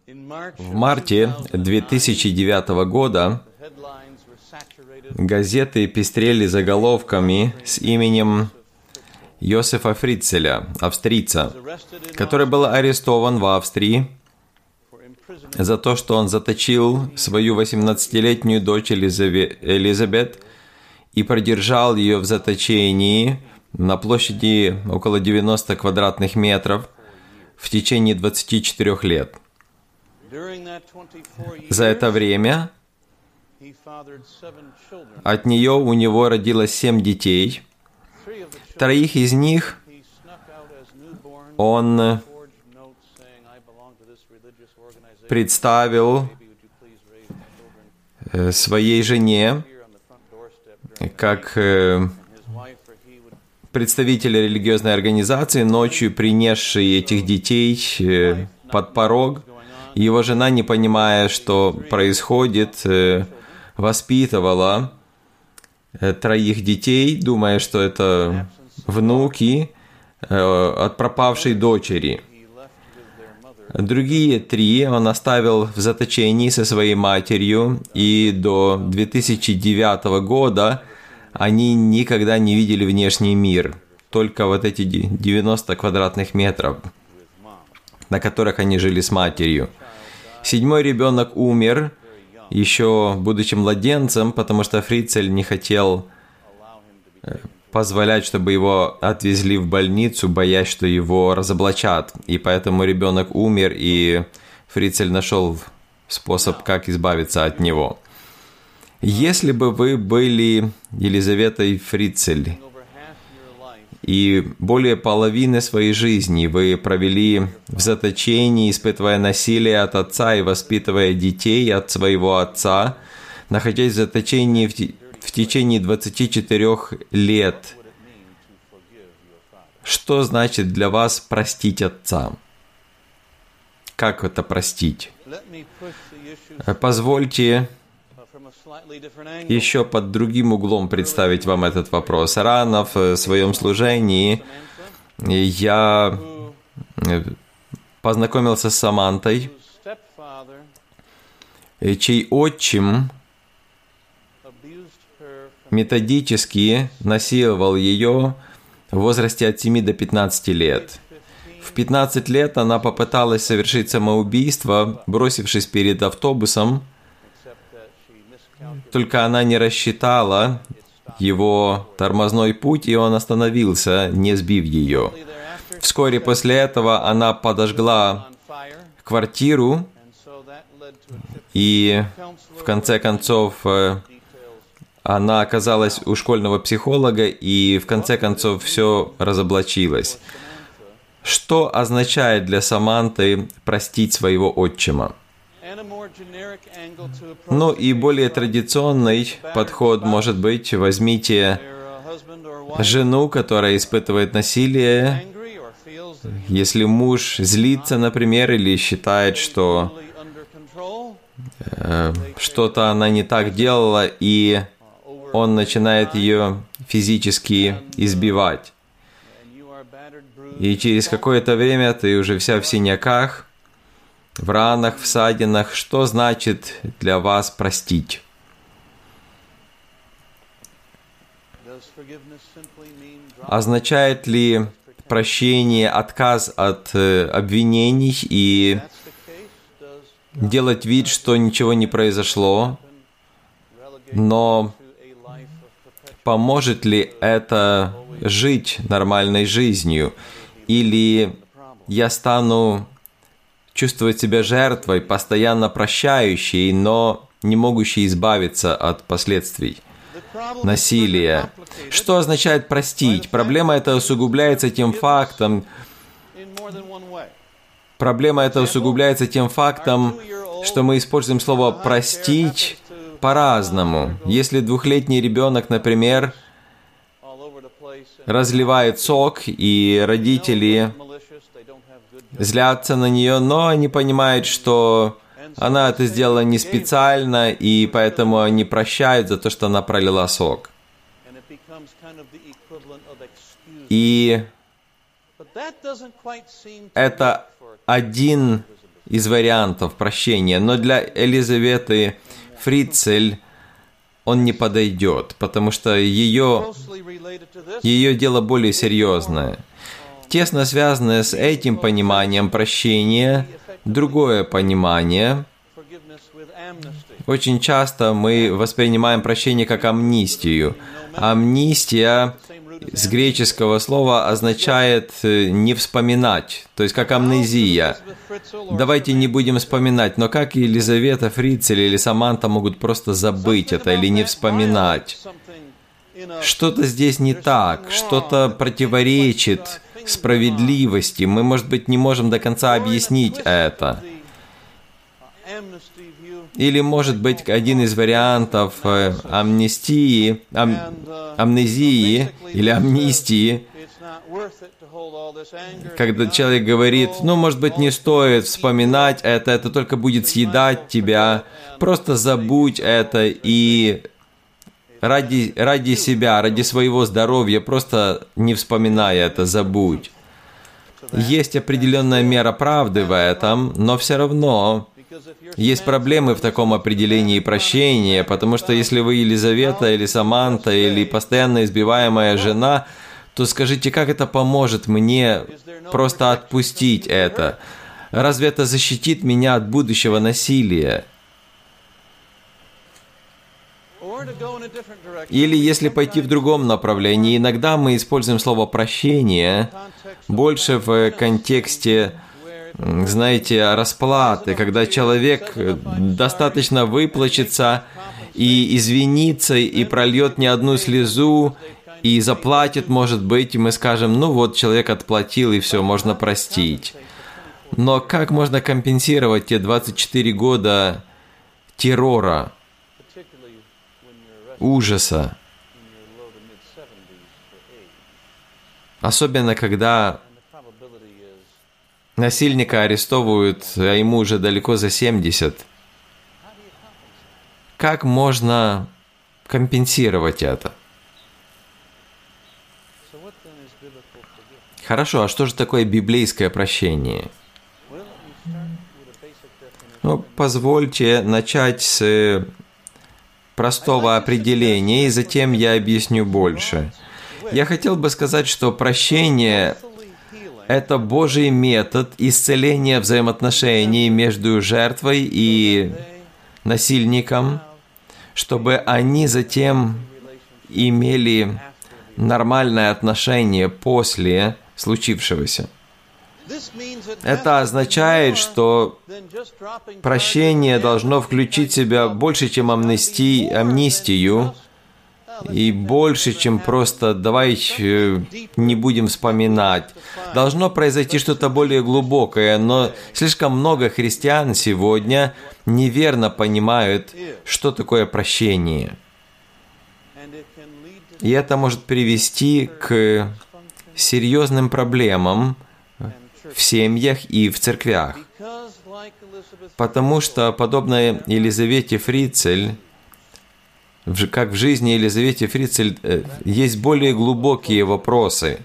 В марте 2009 года газеты пестрели заголовками с именем Йосефа Фрицеля, австрийца, который был арестован в Австрии за то, что он заточил свою 18-летнюю дочь Элизабет и продержал ее в заточении на площади около 90 квадратных метров в течение 24 лет. За это время от нее у него родилось 7 детей. 3 из них он представил своей жене как представителя религиозной организации, ночью принесший этих детей под порог. Его жена, не понимая, что происходит, воспитывала 3 детей, думая, что это внуки от пропавшей дочери. Другие 3 он оставил в заточении со своей матерью, и до 2009 года они никогда не видели внешний мир, только вот эти 90 квадратных метров, на которых они жили с матерью. 7-й ребенок умер, еще будучи младенцем, потому что Фрицель не хотел позволять, чтобы его отвезли в больницу, боясь, что его разоблачат. И поэтому ребенок умер, и Фрицель нашел способ, как избавиться от него. Если бы вы были Елизаветой Фрицель, и более половины своей жизни вы провели в заточении, испытывая насилие от отца и воспитывая детей от своего отца, находясь в заточении в течение 24 лет, что значит для вас простить отца? Как это простить? Позвольте еще под другим углом представить вам этот вопрос. Рано в своем служении я познакомился с Самантой, чей отчим методически насиловал ее в возрасте от 7 до 15 лет. В 15 лет она попыталась совершить самоубийство, бросившись перед автобусом, только она не рассчитала его тормозной путь, и он остановился, не сбив ее. Вскоре после этого она подожгла квартиру, и в конце концов она оказалась у школьного психолога, и в конце концов все разоблачилось. Что означает для Саманты простить своего отчима? Ну и более традиционный подход может быть: возьмите жену, которая испытывает насилие. Если муж злится, например, или считает, что что-то она не так делала, и он начинает ее физически избивать. И через какое-то время ты уже вся в синяках, в ранах, в ссадинах. Что значит для вас простить? Означает ли прощение отказ от обвинений и делать вид, что ничего не произошло? Но поможет ли это жить нормальной жизнью? Или я стану чувствовать себя жертвой, постоянно прощающей, но не могущей избавиться от последствий насилия? Что означает простить? Проблема эта усугубляется тем фактом, что мы используем слово «простить» по-разному. Если 2-летний ребенок, например, разливает сок, и родители злятся на нее, но они понимают, что она это сделала не специально, и поэтому они прощают за то, что она пролила сок. И это один из вариантов прощения, но для Елизаветы Фрицель он не подойдет, потому что ее дело более серьезное. Тесно связанное с этим пониманием прощения, другое понимание. Очень часто мы воспринимаем прощение как амнистию. Амнистия с греческого слова означает «не вспоминать», то есть как амнезия. Давайте не будем вспоминать, но как Елизавета Фрицель или Саманта могут просто забыть это или не вспоминать? Что-то здесь не так, что-то противоречит справедливости. Мы, может быть, не можем до конца объяснить это. Или, может быть, один из вариантов амнезии или амнистии, когда человек говорит, может быть, не стоит вспоминать это только будет съедать тебя, просто забудь это и ради себя, ради своего здоровья, просто не вспоминай это, забудь. Есть определенная мера правды в этом, но все равно есть проблемы в таком определении прощения, потому что если вы Елизавета или Саманта или постоянно избиваемая жена, то скажите, как это поможет мне просто отпустить это? Разве это защитит меня от будущего насилия? Или если пойти в другом направлении, иногда мы используем слово «прощение» больше в контексте, знаете, расплаты, когда человек достаточно выплачется и извинится, и прольет не одну слезу, и заплатит, может быть, и мы скажем, человек отплатил, и все, можно простить. Но как можно компенсировать те 24 года террора, ужаса? Особенно, когда насильника арестовывают, а ему уже далеко за 70. Как можно компенсировать это? Хорошо, а что же такое библейское прощение? Позвольте начать с простого определения, и затем я объясню больше. Я хотел бы сказать, что прощение – это Божий метод исцеления взаимоотношений между жертвой и насильником, чтобы они затем имели нормальное отношение после случившегося. Это означает, что прощение должно включить в себя больше, чем амнистию, и больше, чем просто «давай не будем вспоминать». Должно произойти что-то более глубокое, но слишком много христиан сегодня неверно понимают, что такое прощение. И это может привести к серьезным проблемам в семьях и в церквях. Потому что, подобно Елизавете Фрицель, как в жизни Елизаветы Фрицель, есть более глубокие вопросы.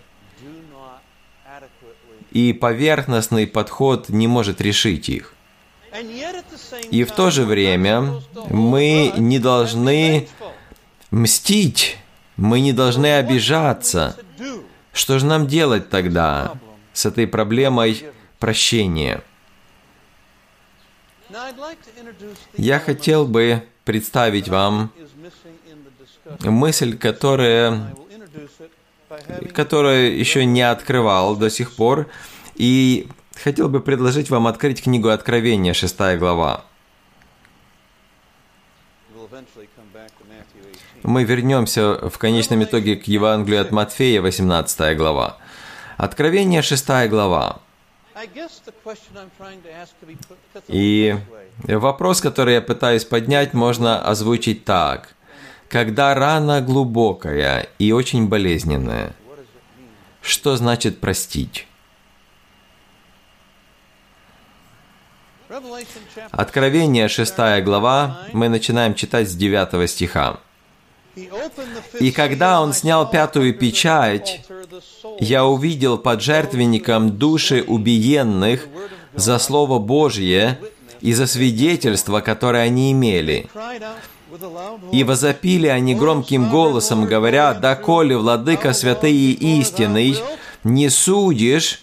И поверхностный подход не может решить их. И в то же время мы не должны мстить, мы не должны обижаться. Что же нам делать тогда с этой проблемой прощения? Я хотел бы представить вам мысль, которую еще не открывал до сих пор, и хотел бы предложить вам открыть книгу Откровения, 6 глава. Мы вернемся в конечном итоге к Евангелию от Матфея, 18 глава. Откровение, 6 глава. И вопрос, который я пытаюсь поднять, можно озвучить так. Когда рана глубокая и очень болезненная, что значит простить? Откровение, 6 глава, мы начинаем читать с 9 стиха. «И когда он снял 5-ю печать, я увидел под жертвенником души убиенных за Слово Божье и за свидетельство, которое они имели. И возопили они громким голосом, говоря: «Доколе, Владыка святый и истинный, не судишь,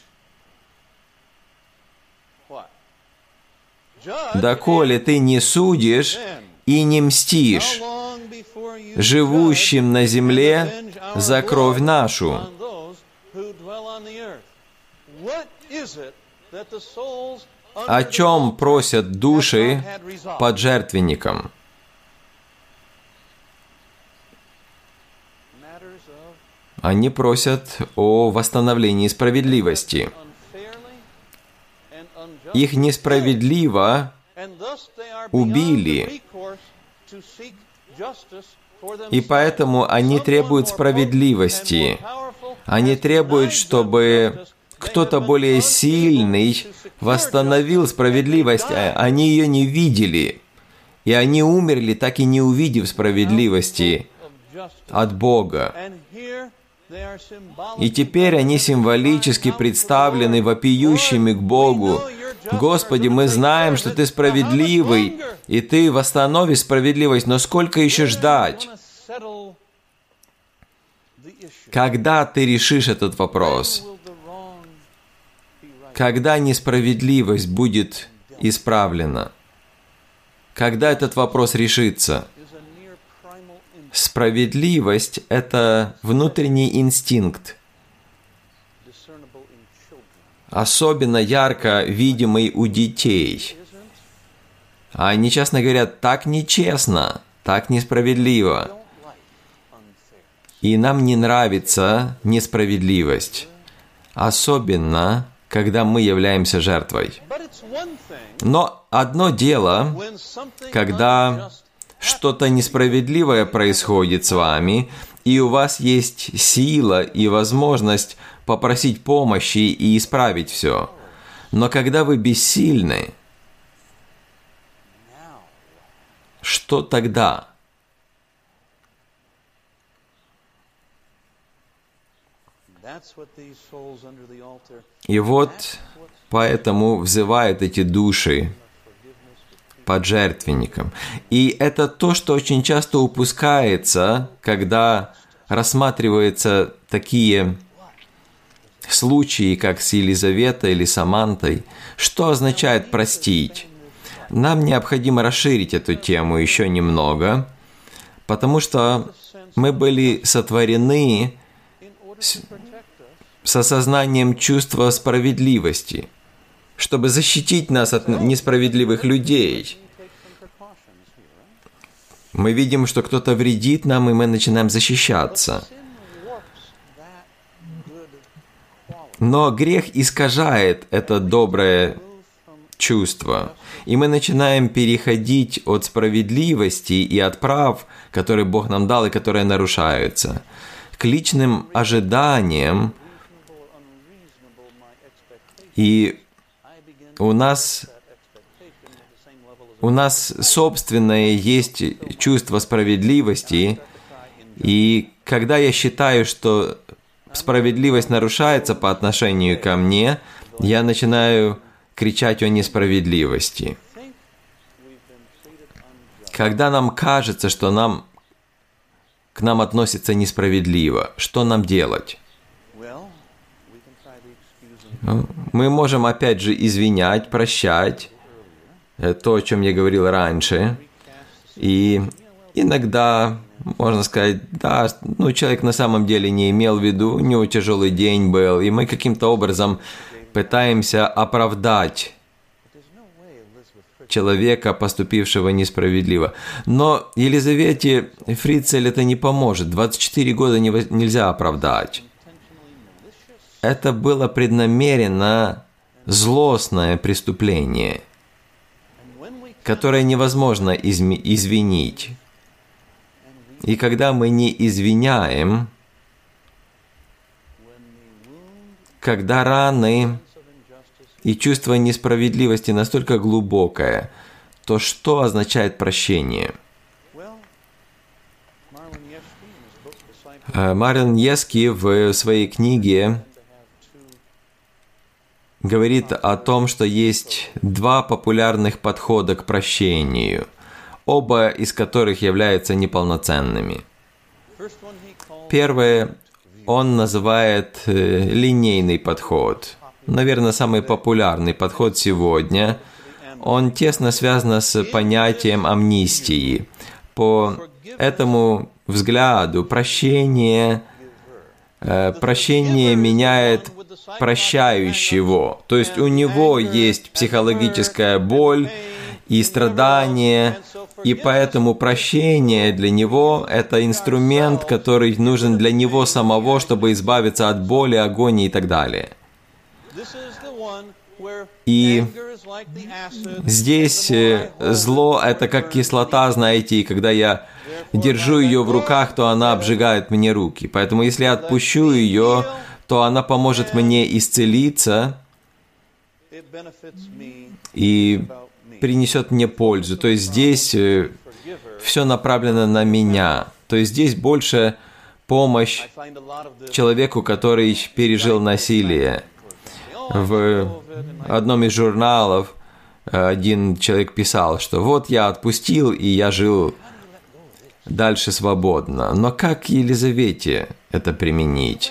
доколе ты не судишь и не мстишь живущим на земле за кровь нашу». О чем просят души под жертвенником? Они просят о восстановлении справедливости. Их несправедливо убили, и поэтому они требуют справедливости. Они требуют, чтобы кто-то более сильный восстановил справедливость. Они ее не видели, и они умерли, так и не увидев справедливости от Бога. И теперь они символически представлены вопиющими к Богу: «Господи, мы знаем, что Ты справедливый, и Ты восстановишь справедливость, но сколько еще ждать? Когда Ты решишь этот вопрос? Когда несправедливость будет исправлена? Когда этот вопрос решится?» Справедливость – это внутренний инстинкт, особенно ярко видимый у детей. А они часто говорят: «Так нечестно, так несправедливо». И нам не нравится несправедливость, особенно когда мы являемся жертвой. Но одно дело, когда что-то несправедливое происходит с вами, и у вас есть сила и возможность попросить помощи и исправить все. Но когда вы бессильны, что тогда? И вот поэтому взывают эти души под жертвенником. И это то, что очень часто упускается, когда рассматриваются такие случаи, как с Елизаветой или Самантой. Что означает простить? Нам необходимо расширить эту тему еще немного, потому что мы были сотворены с осознанием чувства справедливости, чтобы защитить нас от несправедливых людей. Мы видим, что кто-то вредит нам, и мы начинаем защищаться. Но грех искажает это доброе чувство, и мы начинаем переходить от справедливости и от прав, которые Бог нам дал и которые нарушаются, к личным ожиданиям. И у нас собственное есть чувство справедливости, и когда я считаю, что справедливость нарушается по отношению ко мне, я начинаю кричать о несправедливости. Когда нам кажется, что к нам относятся несправедливо, что нам делать? Мы можем опять же извинять, прощать, то, о чем я говорил раньше. И иногда можно сказать: да, человек на самом деле не имел в виду, у него тяжелый день был, и мы каким-то образом пытаемся оправдать человека, поступившего несправедливо. Но Елизавете Фрицель это не поможет. 24 года нельзя оправдать. Это было преднамеренно злостное преступление, которое невозможно извинить. И когда мы не извиняем, когда раны и чувство несправедливости настолько глубокое, то что означает прощение? Марлен Ески в своей книге говорит о том, что есть два популярных подхода к прощению, оба из которых являются неполноценными. Первое он называет линейный подход. Наверное, самый популярный подход сегодня. Он тесно связан с понятием амнистии. По этому взгляду прощение меняет прощающего. То есть у него есть психологическая боль и страдания, и поэтому прощение для него – это инструмент, который нужен для него самого, чтобы избавиться от боли, агонии и так далее. И здесь зло – это как кислота, знаете, и когда я держу ее в руках, то она обжигает мне руки. Поэтому если я отпущу ее, то она поможет мне исцелиться и принесет мне пользу. То есть здесь все направлено на меня. То есть здесь больше помощь человеку, который пережил насилие. В одном из журналов один человек писал, что вот я отпустил, и я жил дальше свободно. Но как к Елизавете это применить?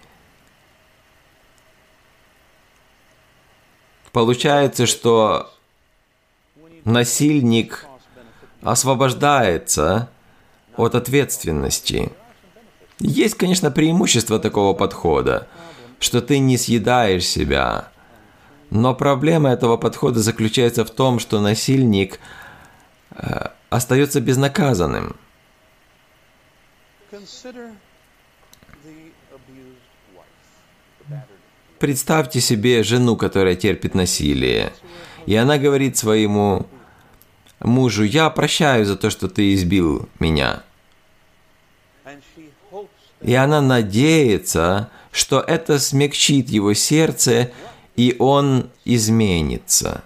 Получается, что насильник освобождается от ответственности. Есть, конечно, преимущество такого подхода, что ты не съедаешь себя. Но проблема этого подхода заключается в том, что насильник остается безнаказанным. Представьте себе жену, которая терпит насилие, и она говорит своему мужу: «Я прощаю за то, что ты избил меня». И она надеется, что это смягчит его сердце, и он изменится.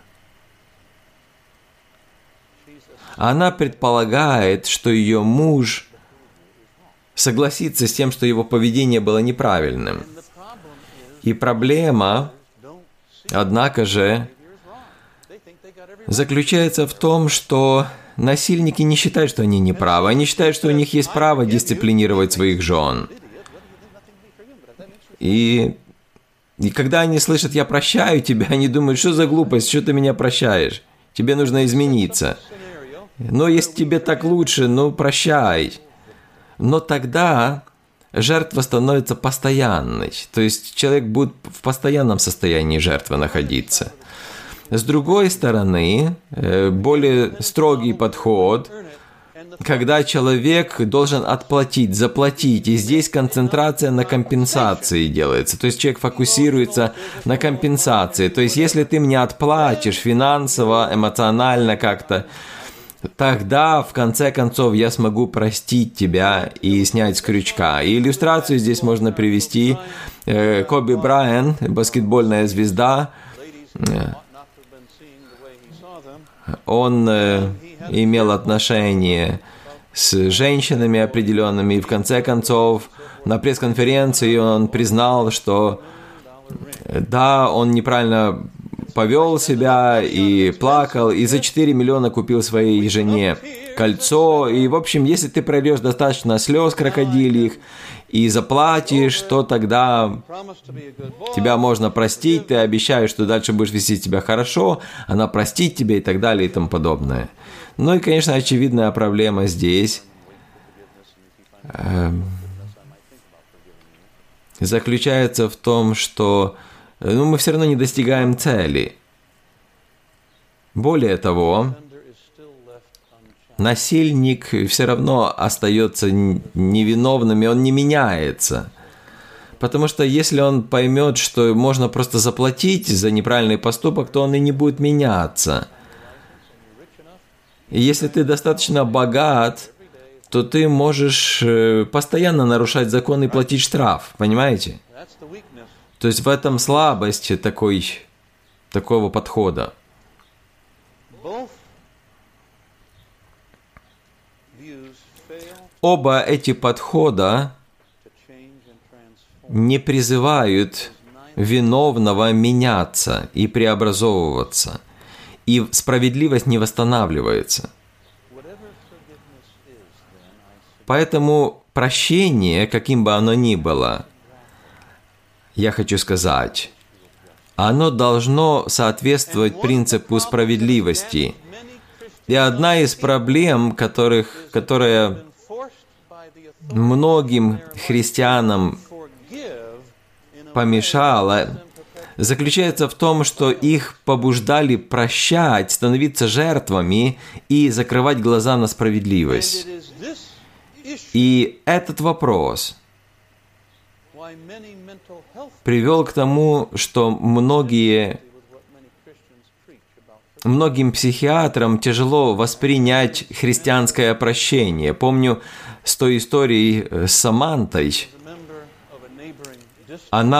Она предполагает, что ее муж согласится с тем, что его поведение было неправильным. И проблема, однако же, заключается в том, что насильники не считают, что они неправы. Они считают, что у них есть право дисциплинировать своих жен. И когда они слышат «я прощаю тебя», они думают: что за глупость, что ты меня прощаешь? Тебе нужно измениться. Но если тебе так лучше, ну прощай. Но тогда жертва становится постоянной. То есть человек будет в постоянном состоянии жертвы находиться. С другой стороны, более строгий подход, когда человек должен отплатить, заплатить, и здесь концентрация на компенсации делается. То есть человек фокусируется на компенсации. То есть если ты мне отплатишь финансово, эмоционально как-то, тогда, в конце концов, я смогу простить тебя и снять с крючка. И иллюстрацию здесь можно привести. Коби Брайант, баскетбольная звезда, он имел отношение с женщинами определенными, и в конце концов на пресс-конференции он признал, что да, он неправильно повел себя и плакал, и за 4 миллиона купил своей жене кольцо. И, в общем, если ты прольешь достаточно слез крокодильих и заплатишь, то тогда тебя можно простить, ты обещаешь, что дальше будешь вести себя хорошо, она простит тебя и так далее и тому подобное. Ну и, конечно, очевидная проблема здесь заключается в том, что мы все равно не достигаем цели. Более того, насильник все равно остается невиновным, и он не меняется. Потому что если он поймет, что можно просто заплатить за неправильный поступок, то он и не будет меняться. И если ты достаточно богат, то ты можешь постоянно нарушать закон и платить штраф, понимаете? То есть в этом слабость такого подхода. Оба эти подхода не призывают виновного меняться и преобразовываться, и справедливость не восстанавливается. Поэтому прощение, каким бы оно ни было, я хочу сказать, оно должно соответствовать принципу справедливости. И одна из проблем, которая многим христианам помешала, заключается в том, что их побуждали прощать, становиться жертвами и закрывать глаза на справедливость. И этот вопрос привел к тому, что многим психиатрам тяжело воспринять христианское прощение. Помню с той историей с Самантой. Она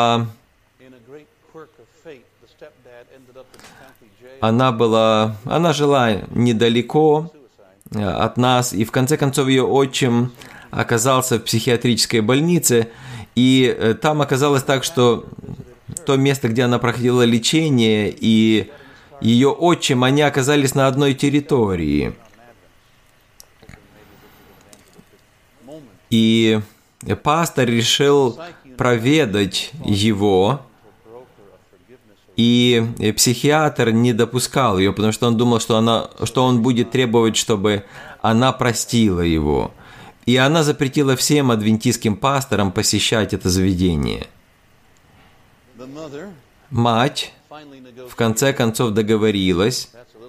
жила недалеко от нас, и в конце концов ее отчим оказался в психиатрической больнице, и там оказалось так, что то место, где она проходила лечение, и ее отчим, они оказались на одной территории. И пастор решил проведать его, и психиатр не допускал ее, потому что он думал, что он будет требовать, чтобы она простила его. И она запретила всем адвентистским пасторам посещать это заведение. Мать в конце концов договорилась,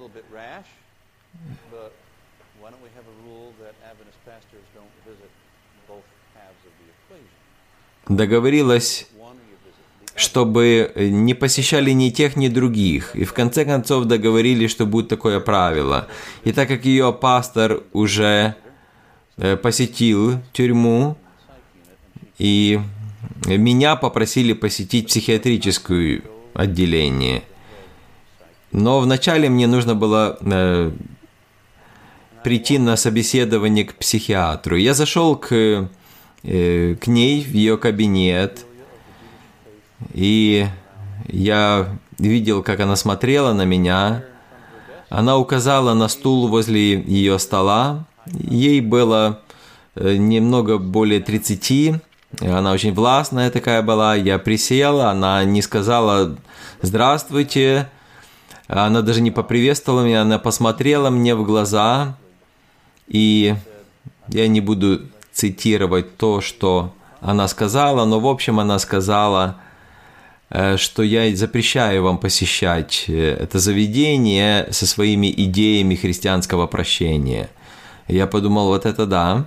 чтобы не посещали ни тех, ни других. И в конце концов договорились, что будет такое правило. И так как ее пастор уже посетил тюрьму, и меня попросили посетить психиатрическое отделение. Но вначале мне нужно было прийти на собеседование к психиатру. Я зашел к ней в ее кабинет, и я видел, как она смотрела на меня. Она указала на стул возле ее стола. Ей было немного более 30. Она очень властная такая была. Я присел, она не сказала «здравствуйте». Она даже не поприветствовала меня, она посмотрела мне в глаза. И я не буду цитировать то, что она сказала, но в общем она сказала, что я запрещаю вам посещать это заведение со своими идеями христианского прощения. Я подумал, вот это да.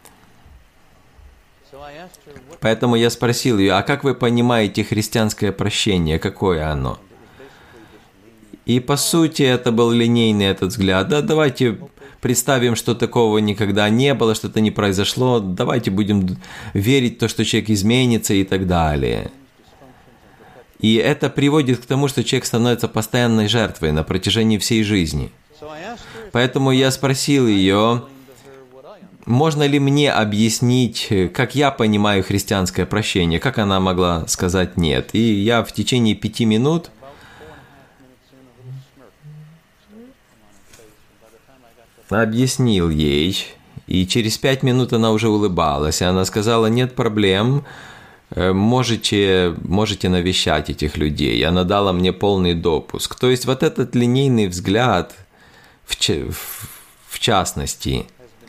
Поэтому я спросил ее, а как вы понимаете христианское прощение, какое оно? И по сути это был линейный этот взгляд. Да, давайте представим, что такого никогда не было, что-то не произошло. Давайте будем верить в то, что человек изменится и так далее. И это приводит к тому, что человек становится постоянной жертвой на протяжении всей жизни. Поэтому я спросил ее, можно ли мне объяснить, как я понимаю христианское прощение, как она могла сказать нет. И я в течение 5 минут объяснил ей, и через 5 минут она уже улыбалась, и она сказала, нет проблем, можете навещать этих людей. Она дала мне полный допуск. То есть вот этот линейный взгляд, в частности,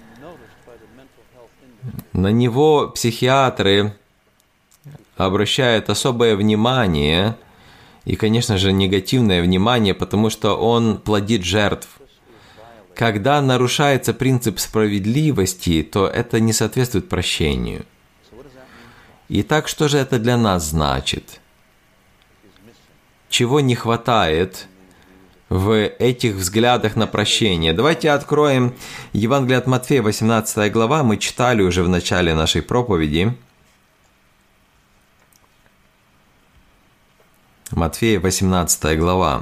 на него психиатры обращают особое внимание, и, конечно же, негативное внимание, потому что он плодит жертв. Когда нарушается принцип справедливости, то это не соответствует прощению. Итак, что же это для нас значит? Чего не хватает в этих взглядах на прощение? Давайте откроем Евангелие от Матфея, 18 глава. Мы читали уже в начале нашей проповеди. Матфея, 18 глава.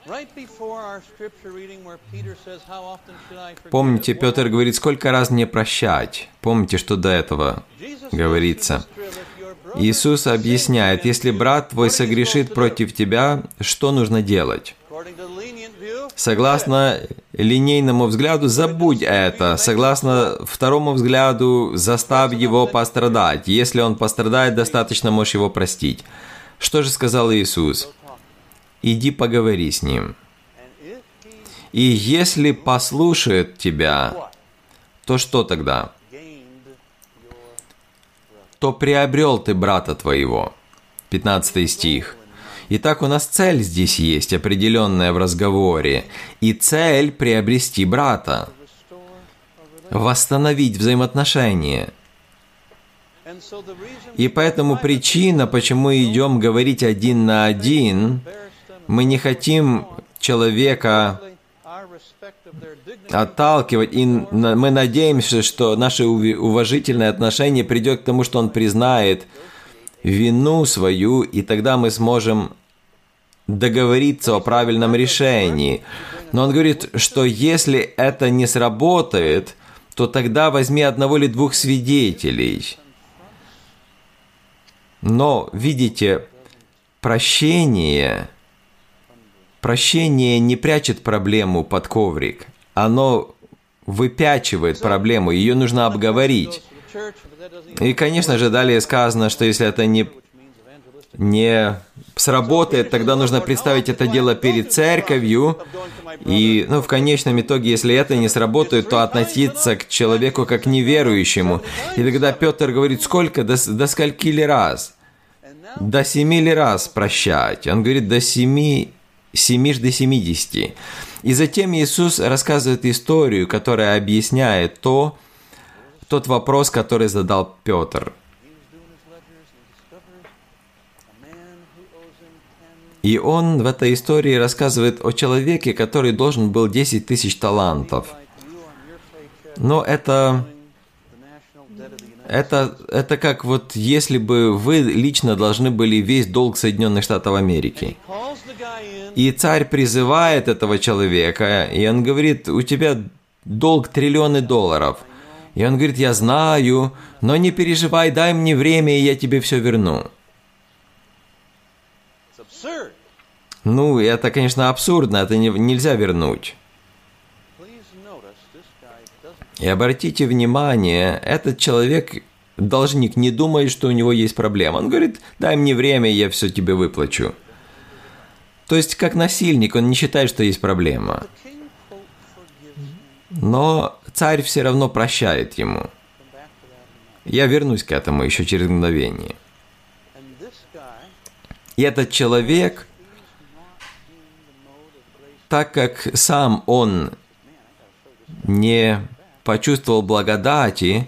Помните, Петр говорит, сколько раз мне прощать? Помните, что до этого говорится. Иисус объясняет, если брат твой согрешит против тебя, что нужно делать? Согласно линейному взгляду, забудь это. Согласно второму взгляду, заставь его пострадать. Если он пострадает, достаточно можешь его простить. Что же сказал Иисус? Иди поговори с ним. И если послушает тебя, то что тогда? То приобрел ты брата твоего. 15 стих. Итак, у нас цель здесь есть, определенная в разговоре. И цель – приобрести брата. Восстановить взаимоотношения. И поэтому причина, почему мы идем говорить один на один, мы не хотим человека отталкивать, и мы надеемся, что наше уважительное отношение придет к тому, что он признает вину свою, и тогда мы сможем договориться о правильном решении. Но он говорит, что если это не сработает, то тогда возьми одного или двух свидетелей. Но, видите, прощение не прячет проблему под коврик. Оно выпячивает проблему, ее нужно обговорить. И, конечно же, далее сказано, что если это не сработает, тогда нужно представить это дело перед церковью. И, в конечном итоге, если это не сработает, то относиться к человеку как к неверующему. И тогда Петр говорит, сколько? До скольки ли раз? До 7 ли раз прощать? Он говорит, до 7 до 70. И затем Иисус рассказывает историю, которая объясняет тот вопрос, который задал Петр. И он в этой истории рассказывает о человеке, который должен был 10 тысяч талантов. Но это как вот если бы вы лично должны были весь долг Соединенных Штатов Америки. И царь призывает этого человека, и он говорит, у тебя долг триллионы долларов. И он говорит, я знаю, но не переживай, дай мне время, и я тебе все верну. Это, конечно, абсурдно, это нельзя вернуть. И обратите внимание, этот человек, должник, не думает, что у него есть проблема. Он говорит, дай мне время, я все тебе выплачу. То есть, как насильник, он не считает, что есть проблема. Но царь все равно прощает ему. Я вернусь к этому еще через мгновение. И этот человек, так как сам он не почувствовал благодати,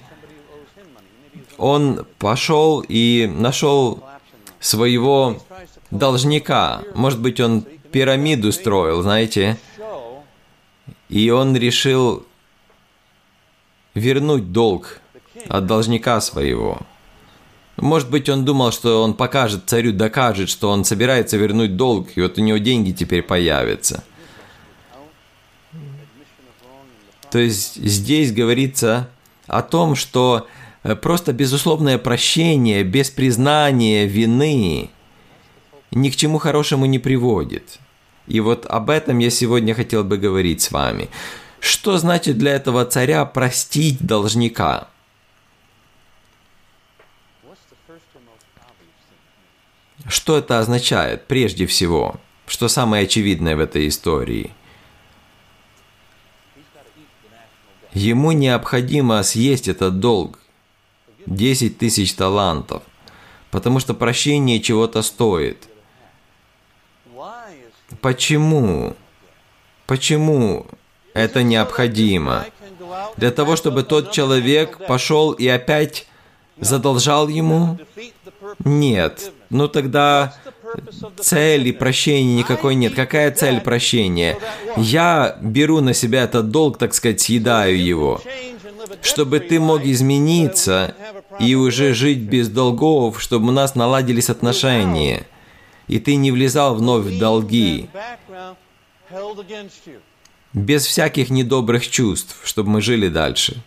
он пошел и нашел своего должника. Может быть, он пирамиду строил, знаете, и он решил вернуть долг от должника своего. Может быть, он думал, что он покажет царю, докажет, что он собирается вернуть долг, и вот у него деньги теперь появятся. То есть здесь говорится о том, что просто безусловное прощение без признания вины ни к чему хорошему не приводит. И вот об этом я сегодня хотел бы говорить с вами. Что значит для этого царя простить должника? Что это означает прежде всего? Что самое очевидное в этой истории? Ему необходимо съесть этот долг, 10 тысяч талантов, потому что прощение чего-то стоит. Почему? Почему это необходимо? Для того, чтобы тот человек пошел и опять задолжал ему? Нет. Тогда цели прощения никакой нет. Какая цель прощения? Я беру на себя этот долг, так сказать, съедаю его, чтобы ты мог измениться и уже жить без долгов, чтобы у нас наладились отношения, и ты не влезал вновь в долги. без всяких недобрых чувств, чтобы мы жили дальше.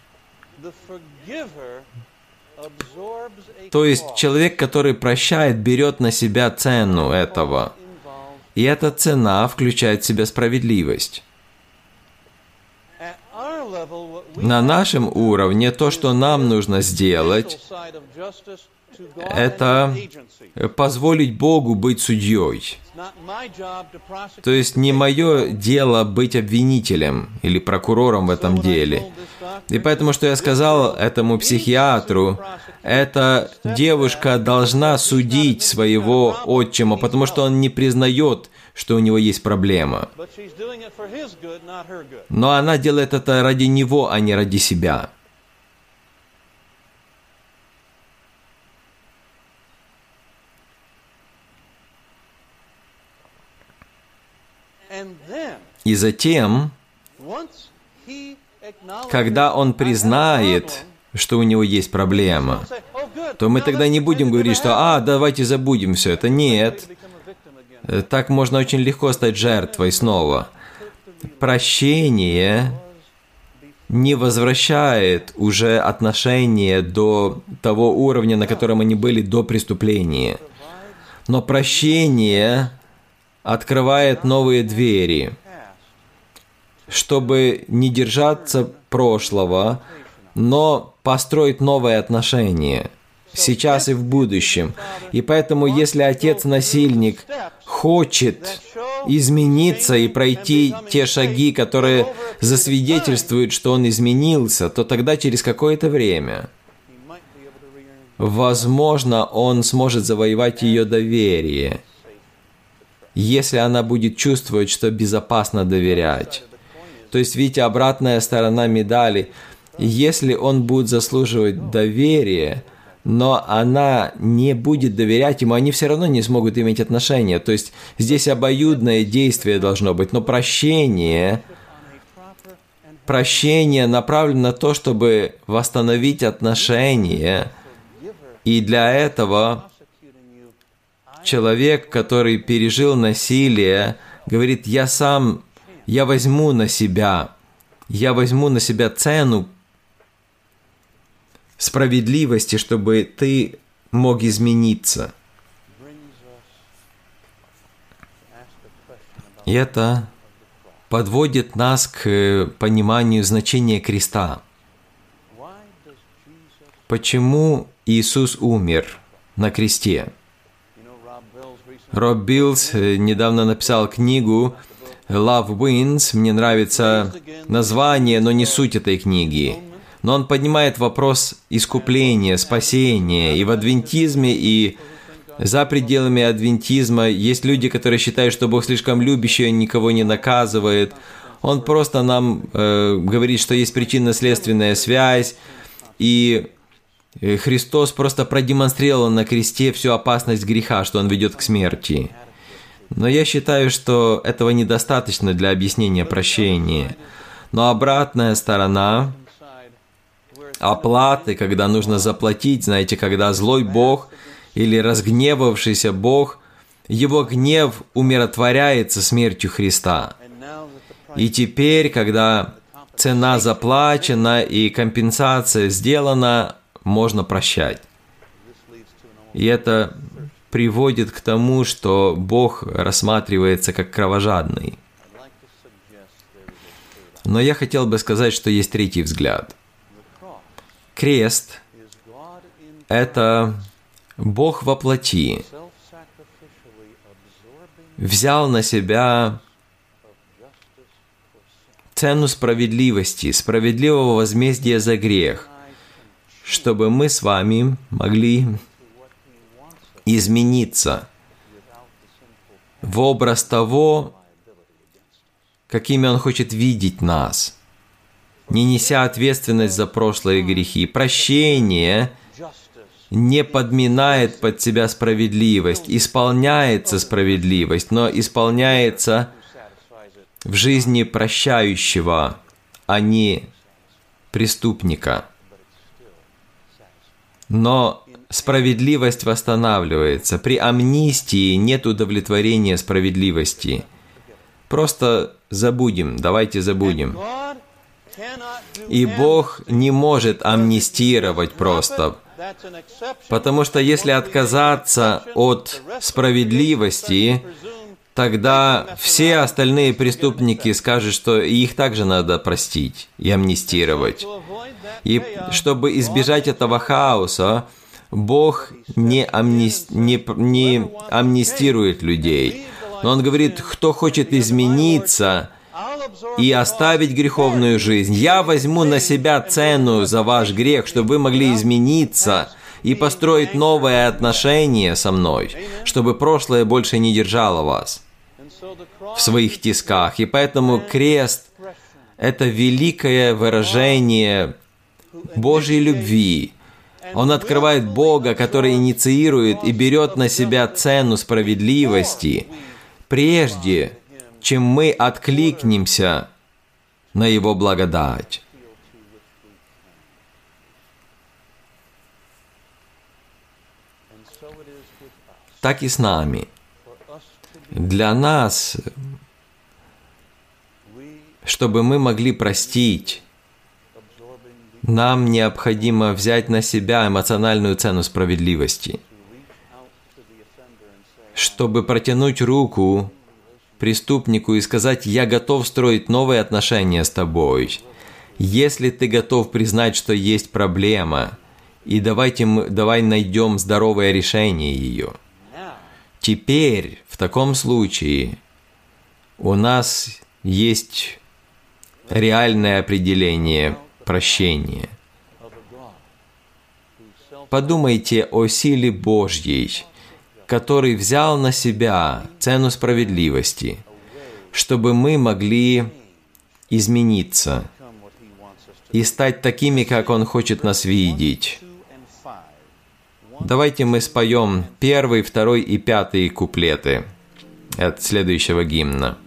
То есть человек, который прощает, берет на себя цену этого. И эта цена включает в себя справедливость. На нашем уровне то, что нам нужно сделать, это позволить Богу быть судьей. То есть не мое дело быть обвинителем или прокурором в этом деле. И поэтому, что я сказал этому психиатру, эта девушка должна судить своего отчима, потому что он не признает, что у него есть проблема. Но она делает это ради него, а не ради себя. И затем, когда он признает, что у него есть проблема, то мы тогда не будем говорить, что давайте забудем все это. Нет. Так можно очень легко стать жертвой снова. Прощение не возвращает уже отношения до того уровня, на котором они были до преступления. Но прощение открывает новые двери, чтобы не держаться прошлого, но построить новые отношения сейчас и в будущем. И поэтому, если отец-насильник хочет измениться и пройти те шаги, которые засвидетельствуют, что он изменился, то тогда через какое-то время, возможно, он сможет завоевать ее доверие, если она будет чувствовать, что безопасно доверять. То есть, видите, обратная сторона медали. Если он будет заслуживать доверия, но она не будет доверять ему, они все равно не смогут иметь отношения. То есть, здесь обоюдное действие должно быть, но прощение направлено на то, чтобы восстановить отношения, и для этого человек, который пережил насилие, говорит, я возьму на себя цену справедливости, чтобы ты мог измениться. И это подводит нас к пониманию значения креста. Почему Иисус умер на кресте? Роб Биллс недавно написал книгу «Love Wins». Мне нравится название, но не суть этой книги. Но он поднимает вопрос искупления, спасения. И в адвентизме, и за пределами адвентизма есть люди, которые считают, что Бог слишком любящий, он никого не наказывает. Он просто нам говорит, что есть причинно-следственная связь, и Христос просто продемонстрировал на кресте всю опасность греха, что он ведет к смерти. Но я считаю, что этого недостаточно для объяснения прощения. Но обратная сторона оплаты, когда нужно заплатить, знаете, когда злой Бог или разгневавшийся Бог, его гнев умиротворяется смертью Христа. И теперь, когда цена заплачена и компенсация сделана, можно прощать. И это приводит к тому, что Бог рассматривается как кровожадный. Но я хотел бы сказать, что есть третий взгляд. Крест – это Бог во плоти взял на себя цену справедливости, справедливого возмездия за грех, чтобы мы с вами могли измениться в образ того, какими Он хочет видеть нас, не неся ответственность за прошлые грехи. Прощение не подминает под себя справедливость, исполняется справедливость, но исполняется в жизни прощающего, а не преступника. Но справедливость восстанавливается. При амнистии нет удовлетворения справедливости. Просто забудем, давайте забудем. И Бог не может амнистировать просто. Потому что если отказаться от справедливости, тогда все остальные преступники скажут, что их также надо простить и амнистировать. И чтобы избежать этого хаоса, Бог не амнистирует людей. Но Он говорит, кто хочет измениться и оставить греховную жизнь, я возьму на себя цену за ваш грех, чтобы вы могли измениться и построить новые отношения со мной, чтобы прошлое больше не держало вас в своих тисках. И поэтому крест – это великое выражение Божьей любви. Он открывает Бога, который инициирует и берет на себя цену справедливости, прежде чем мы откликнемся на Его благодать. Так и с нами. Для нас, чтобы мы могли простить, нам необходимо взять на себя эмоциональную цену справедливости, чтобы протянуть руку преступнику и сказать: «Я готов строить новые отношения с тобой, если ты готов признать, что есть проблема, и давай найдем здоровое решение ее». Теперь, в таком случае, у нас есть реальное определение прощения. Подумайте о силе Божьей, который взял на себя цену справедливости, чтобы мы могли измениться и стать такими, как Он хочет нас видеть. Давайте мы споем 1, 2 и 5 куплеты от следующего гимна.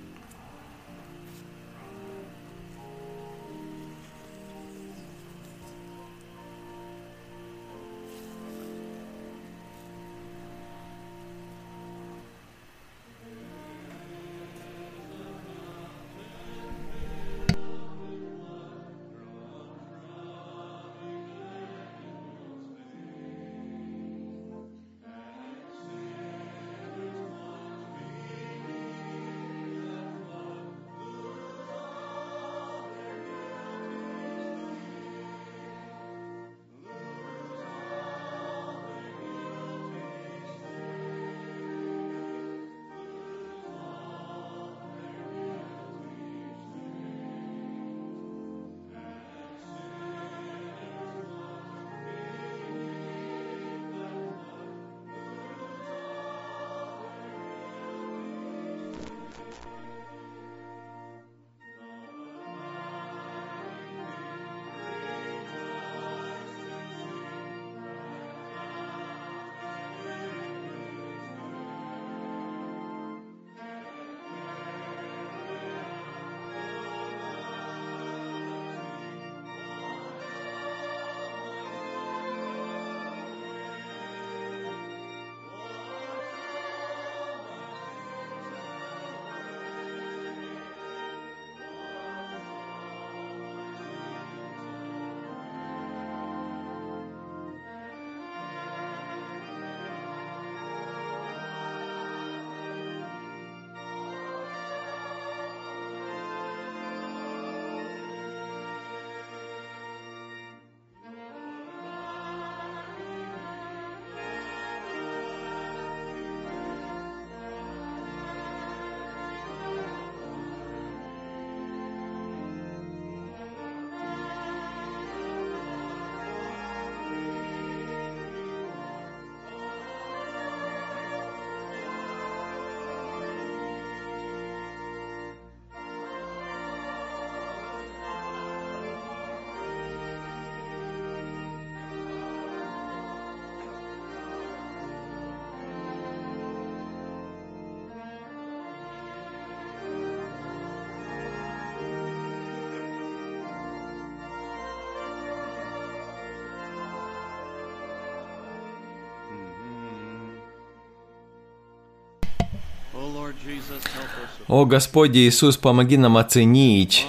О Господи Иисус, помоги нам оценить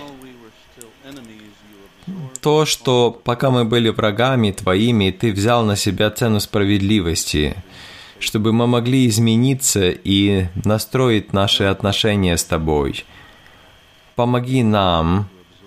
то, что пока мы были врагами Твоими, Ты взял на себя цену справедливости, чтобы мы могли измениться и настроить наши отношения с Тобой. Помоги нам,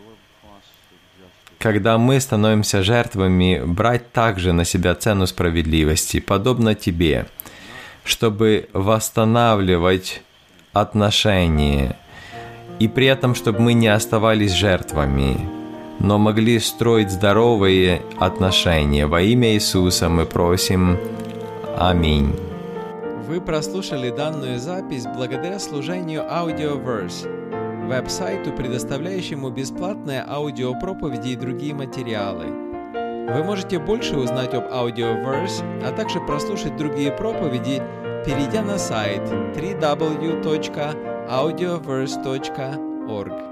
когда мы становимся жертвами, брать также на себя цену справедливости, подобно Тебе, чтобы восстанавливать отношения, и при этом, чтобы мы не оставались жертвами, но могли строить здоровые отношения. Во имя Иисуса мы просим. Аминь. Вы прослушали данную запись благодаря служению Audioverse, веб-сайту, предоставляющему бесплатные аудиопроповеди и другие материалы. Вы можете больше узнать об Audioverse, а также прослушать другие проповеди, перейдя на сайт www.audioverse.org.